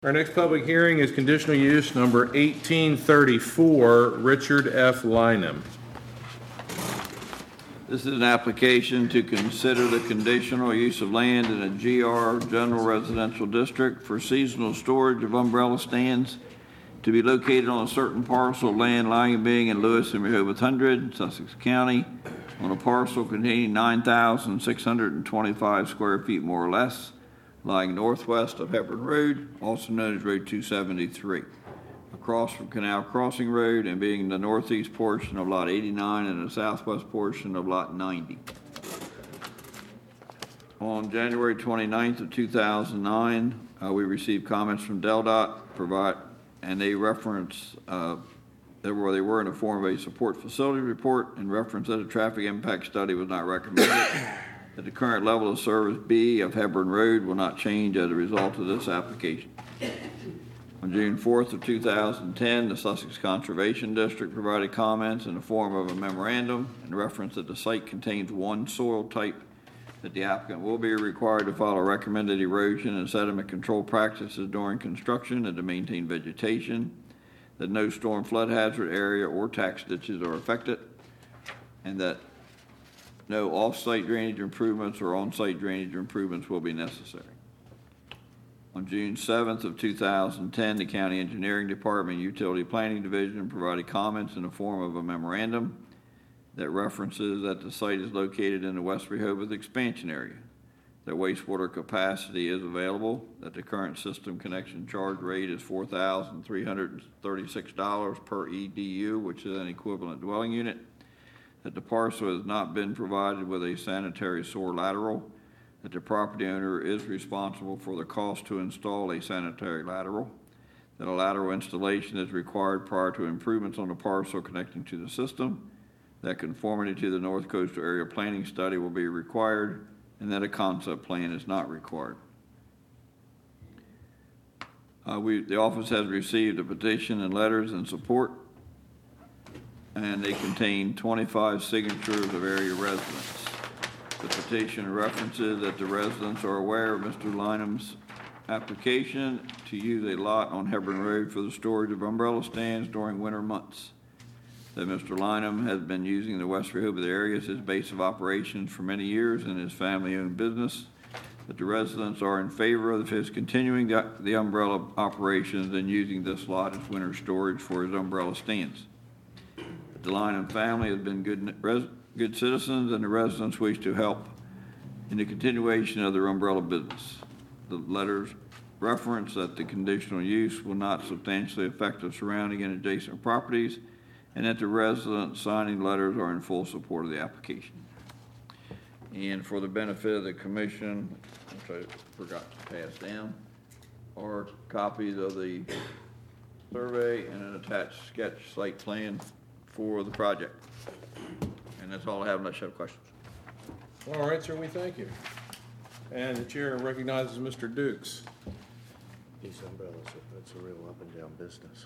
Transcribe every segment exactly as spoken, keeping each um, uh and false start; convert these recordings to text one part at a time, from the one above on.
Our next public hearing is conditional use number eighteen thirty-four, Richard F. Lynham. This is an application to consider the conditional use of land in a G R General Residential District for seasonal storage of umbrella stands to be located on a certain parcel of land lying being in Lewis and Rehoboth Hundred, Sussex County, on a parcel containing nine thousand six hundred twenty-five square feet more or less, lying northwest of Hebron Road, also known as Road two seventy-three, across from Canal Crossing Road and being the northeast portion of Lot eighty-nine and the southwest portion of Lot ninety. On January twenty-ninth of two thousand nine, uh, we received comments from DelDOT, provide, and they reference uh, that where they were in the form of a support facility report and reference that a traffic impact study was not recommended. That the current level of service B of Hebron Road will not change as a result of this application. On June fourth of two thousand ten, the Sussex Conservation District provided comments in the form of a memorandum and reference that the site contains one soil type, that the applicant will be required to follow recommended erosion and sediment control practices during construction and to maintain vegetation, that no storm flood hazard area or tax ditches are affected, and that no off-site drainage improvements or on-site drainage improvements will be necessary. On June seventh of two thousand ten, the County Engineering Department Utility Planning Division provided comments in the form of a memorandum that references that the site is located in the West Rehoboth expansion area, that wastewater capacity is available, that the current system connection charge rate is four thousand three hundred thirty-six dollars per E D U, which is an equivalent dwelling unit, that the parcel has not been provided with a sanitary sewer lateral, that the property owner is responsible for the cost to install a sanitary lateral, that a lateral installation is required prior to improvements on the parcel connecting to the system, that conformity to the North Coastal Area Planning Study will be required, and that a concept plan is not required. Uh, we, the office has received a petition and letters in support, and they contain twenty-five signatures of area residents. The petition references that the residents are aware of Mister Lynham's application to use a lot on Hebron Road for the storage of umbrella stands during winter months. That Mister Lynham has been using the West Rehoboth area as his base of operations for many years in his family-owned business. That the residents are in favor of his continuing the, the umbrella operations and using this lot as winter storage for his umbrella stands. The Lynham family has been good, res, good citizens, and the residents wish to help in the continuation of their umbrella business. The letters reference that the conditional use will not substantially affect the surrounding and adjacent properties, and that the residents signing letters are in full support of the application. And for the benefit of the commission, which I forgot to pass down, are copies of the survey and an attached sketch site plan for the project. And that's all I have unless you have questions. All right, sir, we thank you. And the chair recognizes Mister Dukes. These umbrellas, that's a real up and down business.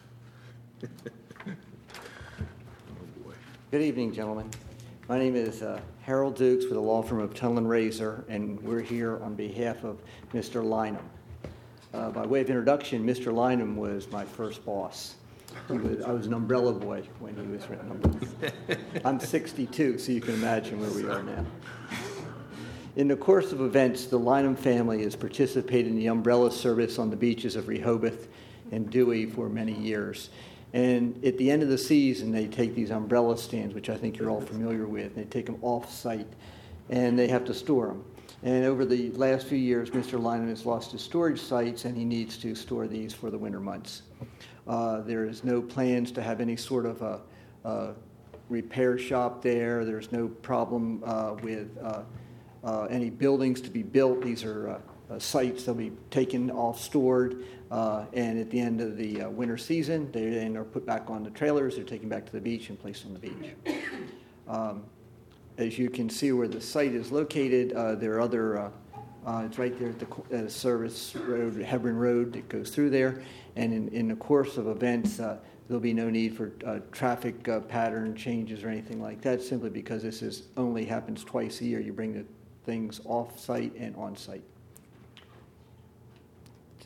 Oh boy. Good evening, gentlemen. My name is uh, Harold Dukes with the law firm of Tull and Razor, and we're here on behalf of Mister Lynham. Uh, by way of introduction, Mister Lynham was my first boss. He was, I was an umbrella boy when he was written umbrellas. I'm sixty-two, so you can imagine where we are now. In the course of events, the Lynham family has participated in the umbrella service on the beaches of Rehoboth and Dewey for many years. And at the end of the season, they take these umbrella stands, which I think you're all familiar with, and they take them off-site, and they have to store them. And over the last few years, Mister Lynham has lost his storage sites, and he needs to store these for the winter months. Uh, there is no plans to have any sort of a, a repair shop there. There's no problem uh, with uh, uh, any buildings to be built. These are uh, uh, sites that will be taken off, stored, uh, and at the end of the uh, winter season, they then are put back on the trailers. They're taken back to the beach and placed on the beach. Um, as you can see where the site is located, uh, there are other uh, Uh, it's right there at the uh, service road, Hebron Road, that goes through there. And in, in the course of events, uh, there'll be no need for uh, traffic uh, pattern changes or anything like that, simply because this is only happens twice a year. You bring the things off-site and on-site.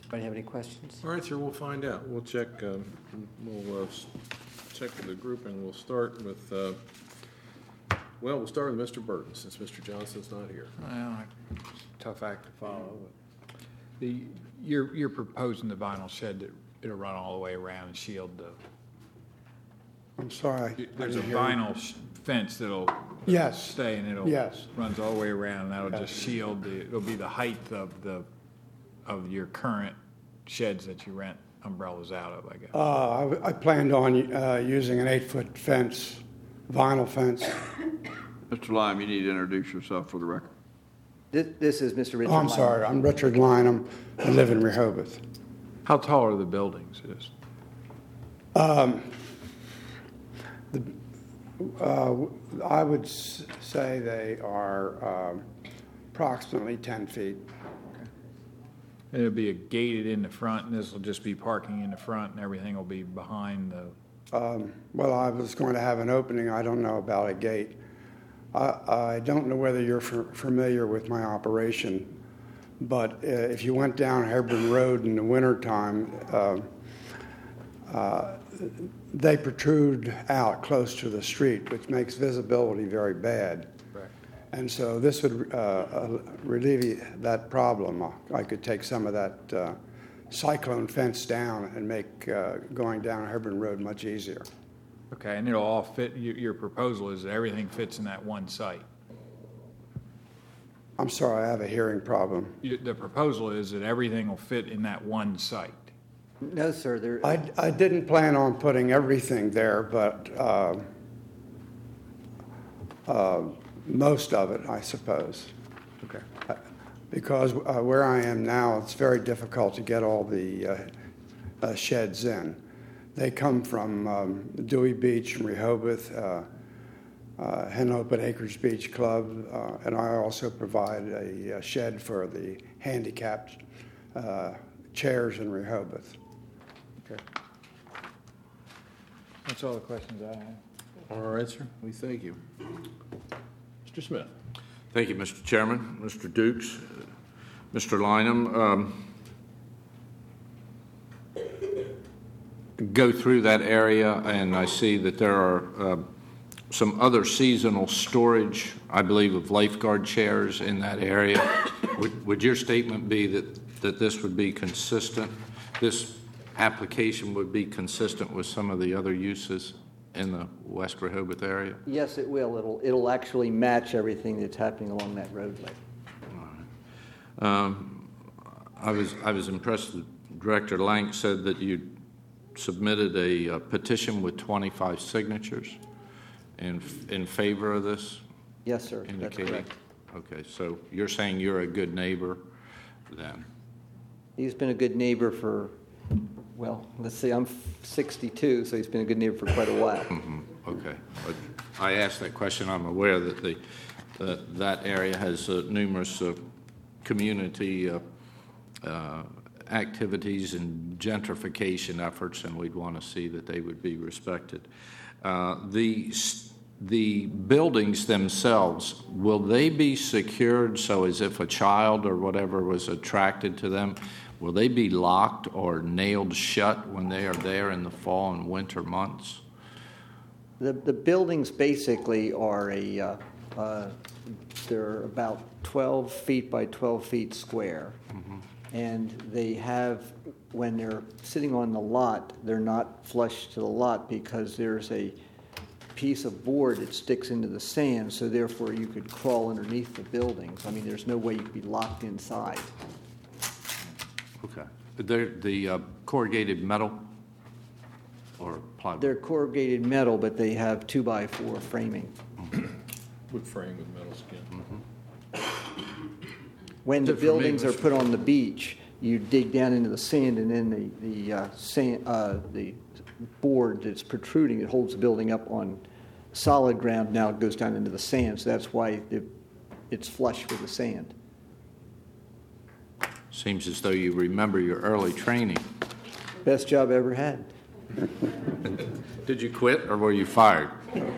Anybody have any questions? All right, sir, we'll find out. We'll check, um, we'll uh, s- check with the group, and we'll start with, uh, well, we'll start with Mister Burton, since Mister Johnson's not here. Well, it's a tough act to follow. but The, you're, you're proposing the vinyl shed that it'll run all the way around and shield the, I'm sorry. I there's a didn't hear you. vinyl sh- fence that'll Yes. stay and it'll, Yes. runs all the way around, and that'll just shield the, it'll be the height of the, of your current sheds that you rent umbrellas out of, I guess. Uh, I w- I planned on uh, using an eight-foot fence, vinyl fence. Mister Lime, you need to introduce yourself for the record. This, this is Mister Richard Oh, I'm Lyon. sorry, I'm Richard Lynham. I live in Rehoboth. How tall are the buildings? Is Uh, I would s- say they are um, approximately ten feet. And it'll be a gated in the front, and this will just be parking in the front, and everything will be behind the, Um, Well, I was going to have an opening, I don't know about a gate. I I don't know whether you're f- familiar with my operation, but uh, if you went down Hebron Road in the wintertime, uh, uh, they protrude out close to the street, which makes visibility very bad. Correct. And so this would uh, uh, relieve that problem. I could take some of that uh, cyclone fence down and make uh, going down Hebron Road much easier. okay, and it'll all fit, your, your proposal is that everything fits in that one site. I'm sorry, I have a hearing problem. You- The proposal is that everything will fit in that one site. No, sir, there, I, I didn't plan on putting everything there, but uh, uh, most of it, I suppose. Okay. Because uh, where I am now, it's very difficult to get all the uh, uh, sheds in. They come from um, Dewey Beach and Rehoboth, uh, uh, Henlopen Acres Beach Club, uh, and I also provide a, uh shed for the handicapped uh, chairs in Rehoboth. Okay. That's all the questions I have. All right, sir, we thank you. Mister Smith? Thank you, Mister Chairman, Mister Dukes, uh, Mister Lynham. Um, Go through that area, and I see that there are uh, some other seasonal storage, I believe, of lifeguard chairs in that area. Would, would your statement be that, that this would be consistent, this application would be consistent with some of the other uses in the West Rehoboth area? yes, it will. It'll, it'll actually match everything that's happening along that roadway. Um, I was I was impressed that Director Lank said that you submitted a uh, petition with twenty-five signatures in in favor of this, Yes, sir, that's indicating. correct. Okay, so you're saying you're a good neighbor, then? He's been a good neighbor for, well, let's see, I'm sixty-two, so he's been a good neighbor for quite a while. Mhm, okay. But I asked that question. I'm aware that the that that area has uh, numerous uh, community uh, uh, activities and gentrification efforts, and we'd want to see that they would be respected. Uh, the the buildings themselves, will they be secured so as if a child or whatever was attracted to them, will they be locked or nailed shut when they are there in the fall and winter months? The, the buildings basically are a, uh, uh, they're about twelve feet by twelve feet square. And they have, when they're sitting on the lot, they're not flush to the lot because there's a piece of board that sticks into the sand, so therefore you could crawl underneath the buildings. I mean, there's no way you could be locked inside. Okay. They're the uh, corrugated metal or plywood? They're corrugated metal, but they have two-by-four framing. Wood frame with metal skin. When the Is it for me, buildings are Mister put on the beach, you dig down into the sand, and then the, the uh, sand, uh, the board that's protruding, it holds the building up on solid ground, now it goes down into the sand, so that's why it, it's flush with the sand. Seems as though you remember your early training. Best job I ever had. Did you quit or were you fired?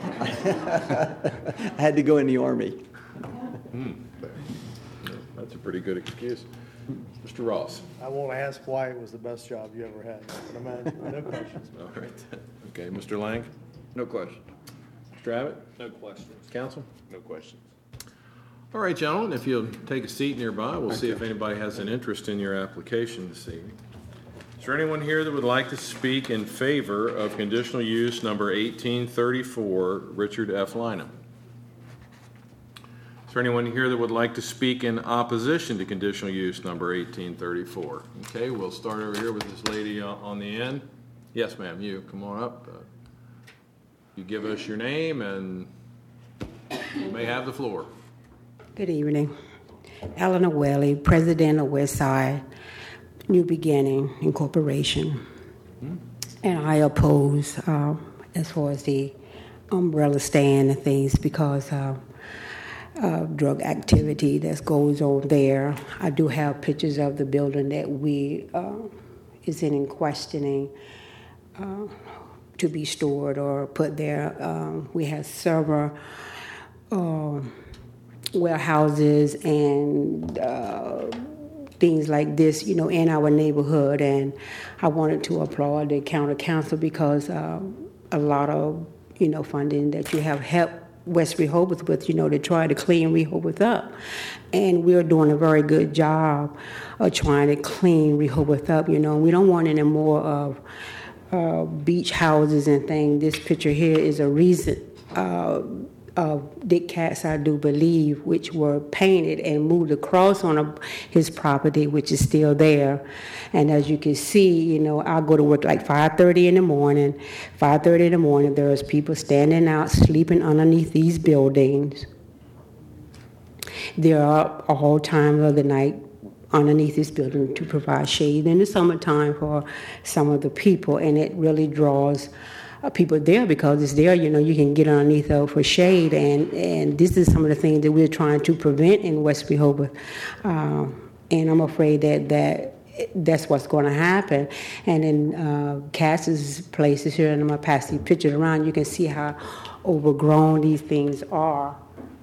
I had to go in the Army. That's a pretty good excuse. Mister Ross. I won't ask why it was the best job you ever had, but imagine, no questions. All right. Okay, Mister Lang? No question. Mister Abbott? No questions. Counsel? No questions. All right, gentlemen, if you'll take a seat nearby, we'll see if anybody has an interest in your application this evening. Is there anyone here that would like to speak in favor of conditional use number eighteen thirty-four, Richard F. Lynham? Is there anyone here that would like to speak in opposition to conditional use number eighteen thirty-four? Okay, we'll start over here with this lady on on the end. Yes, ma'am, you, come on up. Uh, You give us your name and you may have the floor. Good evening. Eleanor Whaley, President of Westside New Beginning Incorporation. And I oppose uh, as far as the umbrella stand and things because uh, of drug activity that goes on there. I do have pictures of the building that we uh, is in questioning uh, to be stored or put there. Um, we have several uh, warehouses and uh, things like this, you know, in our neighborhood. And I wanted to applaud the county council because uh, a lot of, you know, funding that you have helped West Rehoboth with, you know, to try to clean Rehoboth up. And we're doing a very good job of trying to clean Rehoboth up, you know. We don't want any more of uh, beach houses and things. This picture here is a recent uh, of Dick Katz, I do believe, which were painted and moved across on a, his property, which is still there. And as you can see, you know, I go to work like five thirty in the morning. five thirty in the morning, there's people standing out, sleeping underneath these buildings. They're up all times of the night underneath this building to provide shade in the summertime for some of the people, and it really draws Uh, people there because it's there, you know, you can get underneath uh, for shade, and, and this is some of the things that we're trying to prevent in West Rehoboth. Uh, and I'm afraid that, that that's what's going to happen. And in uh, Cass's places here, and I'm going to pass these pictures around, you can see how overgrown these things are.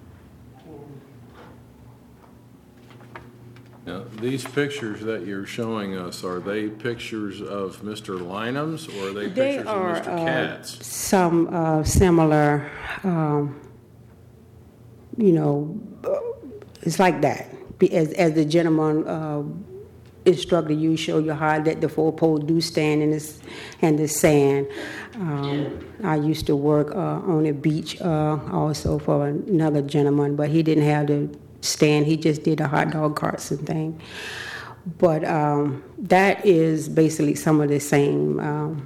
Now, these pictures that you're showing us, are they pictures of Mister Lynham's or are they They pictures are of Mister uh, Katz? some uh, similar, um, you know, uh, it's like that. Be- As, as the gentleman uh, instructed you, show you how that the four poles do stand in this in the sand. Um, I used to work uh, on a beach uh, also for another gentleman, but he didn't have the stand. He just did the hot dog carts and thing. But um, that is basically some of the same um,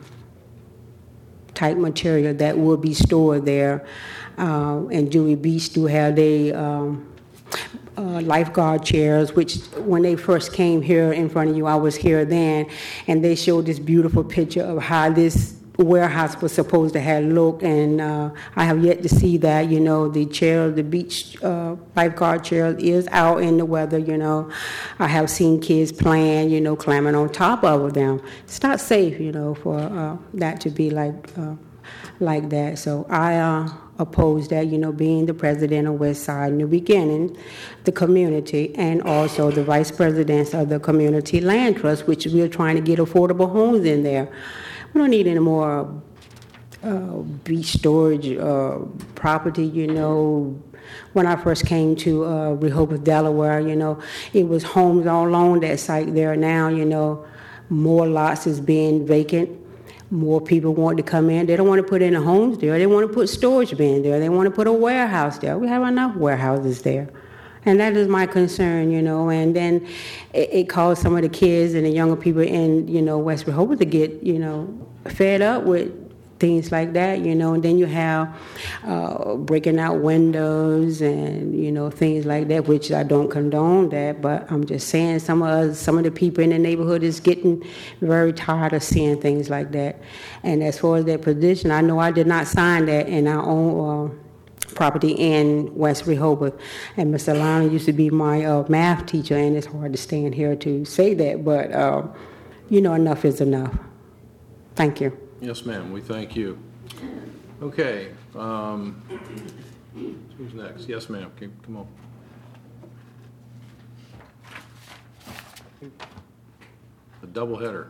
type material that will be stored there. Uh, and Dewey Beach do have they um, uh, lifeguard chairs, which when they first came here in front of you, I was here then, and they showed this beautiful picture of how this warehouse was supposed to have looked, and uh, I have yet to see that. You know, the chair, the beach uh, lifeguard chair is out in the weather, you know. I have seen kids playing, you know, climbing on top of them. It's not safe, you know, for uh, that to be like uh, like that. So I uh, oppose that, you know, being the president of Westside in the beginning, the community, and also the vice presidents of the Community Land Trust, which we're trying to get affordable homes in there. We don't need any more uh, beach storage uh, property, you know. When I first came to uh, Rehoboth, Delaware, you know, it was homes all along that site there. Now, you know, more lots is being vacant. More people want to come in. They don't want to put any homes there. They want to put storage bins there. They want to put a warehouse there. We have enough warehouses there. And that is my concern, you know, and then it, it caused some of the kids and the younger people in, you know, West Rehoboth to get, you know, fed up with things like that, you know, and then you have uh, breaking out windows and, you know, things like that, which I don't condone that, but I'm just saying some of us, some of the people in the neighborhood is getting very tired of seeing things like that. And as far as that position, I know I did not sign that in our own uh, property in West Rehoboth. And Mister Lionel used to be my uh, math teacher, and it's hard to stand here to say that, but, uh, you know, enough is enough. Thank you. Yes, ma'am, we thank you. Okay, um, who's next? Yes, ma'am, come come on. A doubleheader.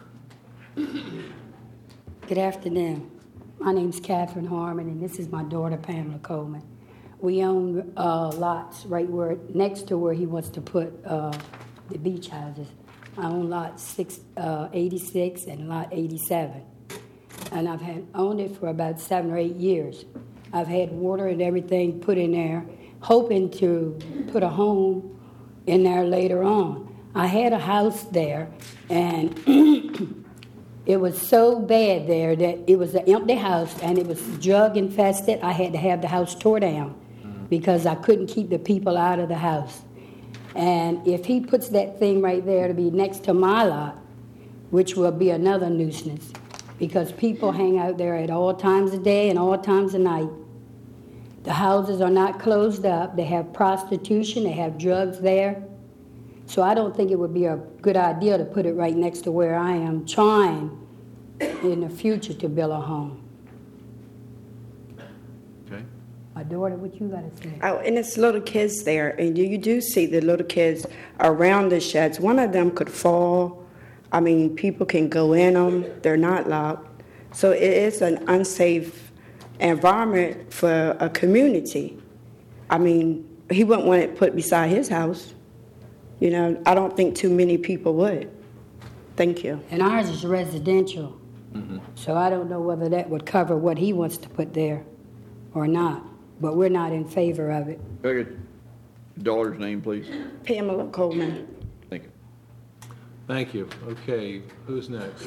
Good afternoon. My name's Catherine Harmon, and this is my daughter, Pamela Coleman. We own uh, lots right where, next to where he wants to put uh, the beach houses. I own lot six, uh, eighty-six and lot eighty-seven. And I've had owned it for about seven or eight years. I've had water and everything put in there, hoping to put a home in there later on. I had a house there, and it was so bad there that it was an empty house, and it was drug infested. I had to have the house tore down because I couldn't keep the people out of the house. And if he puts that thing right there to be next to my lot, which will be another nuisance, because people hang out there at all times of day and all times of night. The houses are not closed up. They have prostitution. They have drugs there. So I don't think it would be a good idea to put it right next to where I am trying in the future to build a home. Okay. My daughter, what you got to say? Oh, and it's little kids there, and you, you do see the little kids around the sheds. One of them could fall. I mean, people can go in them. They're not locked. So it is an unsafe environment for a community. I mean, he wouldn't want it put beside his house. You know, I don't think too many people would. Thank you. And ours is residential. Mm-hmm. So I don't know whether that would cover what he wants to put there or not. But we're not in favor of it. Can I get your daughter's name, please? Pamela Coleman. Thank you. Thank you. Okay, who's next?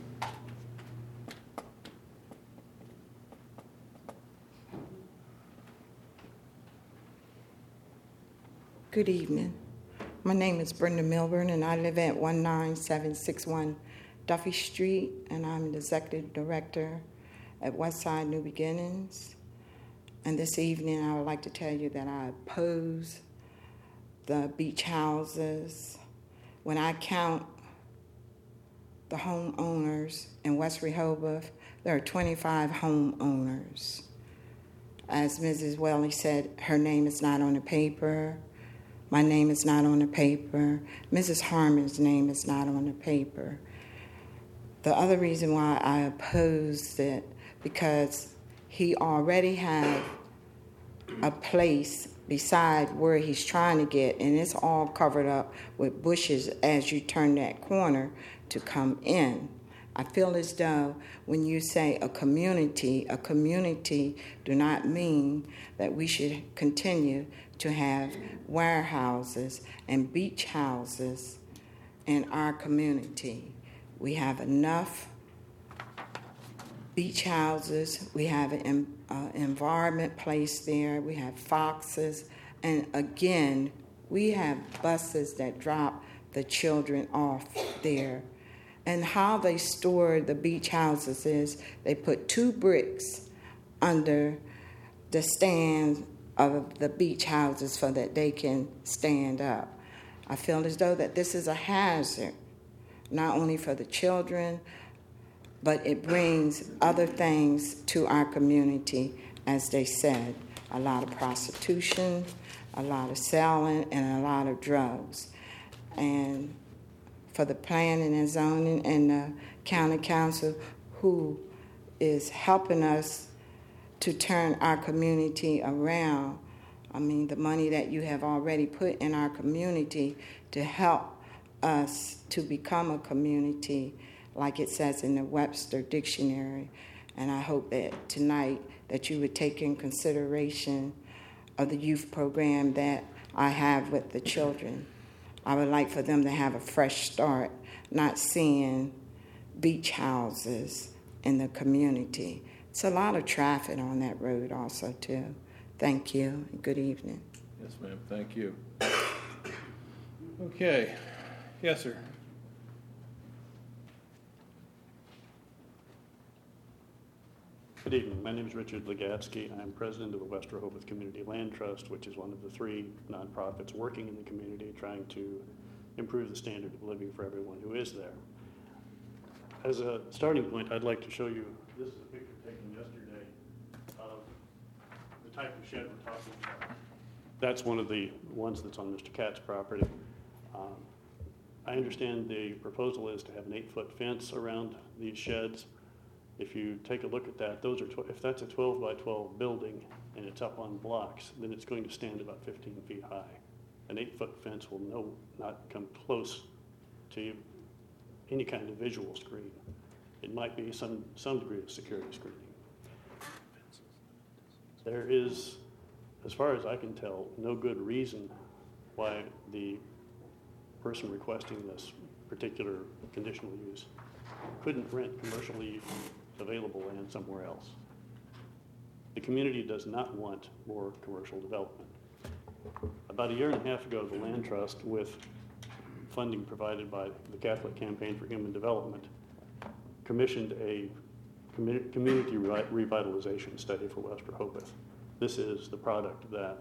Good evening. My name is Brenda Milburn, and I live at one nine seven six one Duffy Street, and I'm the executive director at Westside New Beginnings. And this evening, I would like to tell you that I oppose the beach houses. When I count the homeowners in West Rehoboth, there are twenty-five homeowners. As Missus Welly said, her name is not on the paper. My name is not on the paper. Missus Harmon's name is not on the paper. The other reason why I opposed it, because he already had a place beside where he's trying to get, and it's all covered up with bushes as you turn that corner to come in. I feel as though when you say a community, a community do not mean that we should continue to have warehouses and beach houses in our community. We have enough beach houses. We have an uh, environment place there. We have foxes. And again, we have buses that drop the children off there. And how they store the beach houses is they put two bricks under the stand of the beach houses so that they can stand up. I feel as though that this is a hazard, not only for the children, but it brings other things to our community, as they said. A lot of prostitution, a lot of selling, and a lot of drugs. And for the planning and zoning and the county council, who is helping us to turn our community around. I mean, the money that you have already put in our community to help us to become a community, like it says in the Webster Dictionary. And I hope that tonight that you would take in consideration of the youth program that I have with the children. I would like for them to have a fresh start, not seeing beach houses in the community. It's a lot of traffic on that road also, too. Thank you, and good evening. Yes, ma'am. Thank you. Okay. Yes, sir. Good evening. My name is Richard Legatsky. I'm president of the West Rehoboth Community Land Trust, which is one of the three nonprofits working in the community trying to improve the standard of living for everyone who is there. As a starting point, I'd like to show you, this is a picture taken yesterday of the type of shed we're talking about. That's one of the ones that's on Mister Katz's property. Um, I understand the proposal is to have an eight-foot fence around these sheds. If you take a look at that, those are, tw- if that's a twelve by twelve building and it's up on blocks, then it's going to stand about fifteen feet high. An eight-foot fence will no, not come close to any kind of visual screen. It might be some, some degree of security screening. There is, as far as I can tell, no good reason why the person requesting this particular conditional use couldn't rent commercially available land somewhere else. The community does not want more commercial development. About a year and a half ago, the Land Trust, with funding provided by the Catholic Campaign for Human Development, commissioned a commu- community re- revitalization study for West Rehoboth. This is the product that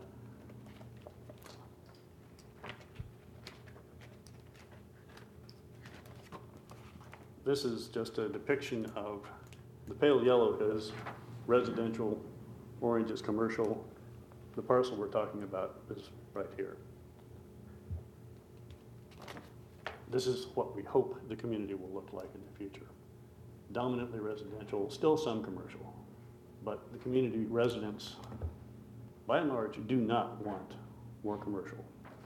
This is just a depiction of, the pale yellow is residential, orange is commercial. The parcel we're talking about is right here. This is what we hope the community will look like in the future. Dominantly residential, still some commercial, but the community residents, by and large, do not want more commercial.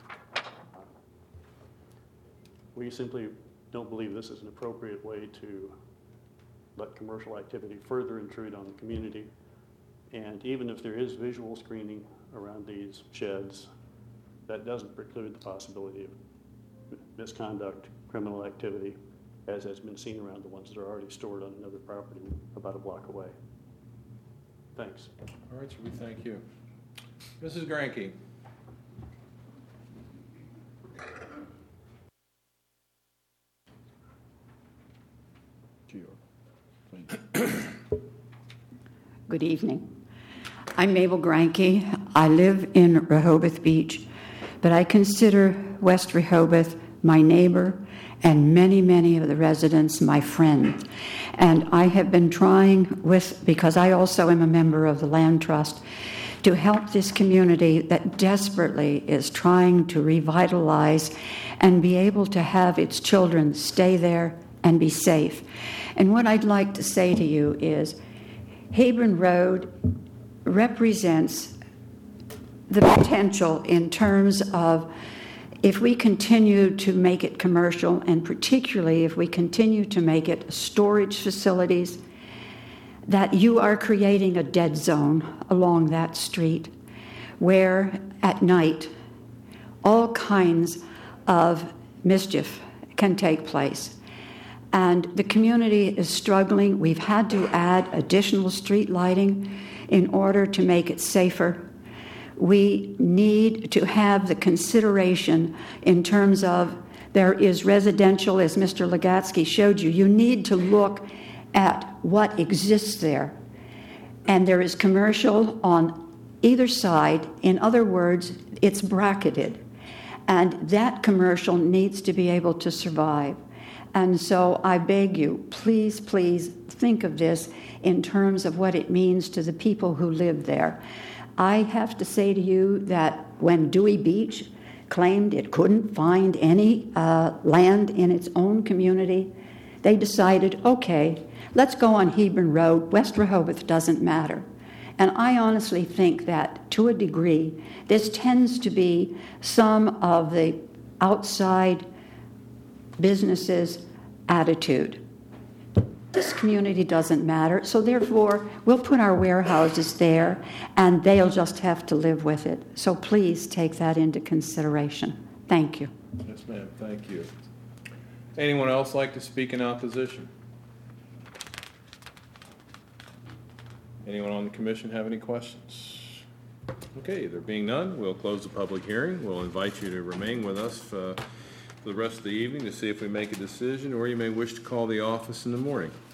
We simply don't believe this is an appropriate way to let commercial activity further intrude on the community. And even if there is visual screening around these sheds, that doesn't preclude the possibility of misconduct, criminal activity, as has been seen around the ones that are already stored on another property about a block away. Thanks. All right, so we thank you. Missus Granke. Good evening. I'm Mabel Granke. I live in Rehoboth Beach, but I consider West Rehoboth my neighbor and many, many of the residents my friends. And I have been trying with, because I also am a member of the Land Trust, to help this community that desperately is trying to revitalize and be able to have its children stay there and be safe. And what I'd like to say to you is, Hebron Road represents the potential in terms of if we continue to make it commercial, and particularly if we continue to make it storage facilities, that you are creating a dead zone along that street where at night all kinds of mischief can take place. And the community is struggling. We've had to add additional street lighting in order to make it safer. We need to have the consideration in terms of there is residential, as Mister Legatsky showed you. You need to look at what exists there. And there is commercial on either side. In other words, it's bracketed. And that commercial needs to be able to survive. And so I beg you, please, please think of this in terms of what it means to the people who live there. I have to say to you that when Dewey Beach claimed it couldn't find any uh, land in its own community, they decided, okay, let's go on Hebron Road. West Rehoboth doesn't matter. And I honestly think that, to a degree, this tends to be some of the outside businesses' attitude. This community doesn't matter, so therefore we'll put our warehouses there and they'll just have to live with it. So please take that into consideration. Thank you. Yes, ma'am. Thank you. Anyone else like to speak in opposition? Anyone on the commission have any questions? Okay, there being none, we'll close the public hearing. We'll invite you to remain with us uh, for the rest of the evening to see if we make a decision, or you may wish to call the office in the morning.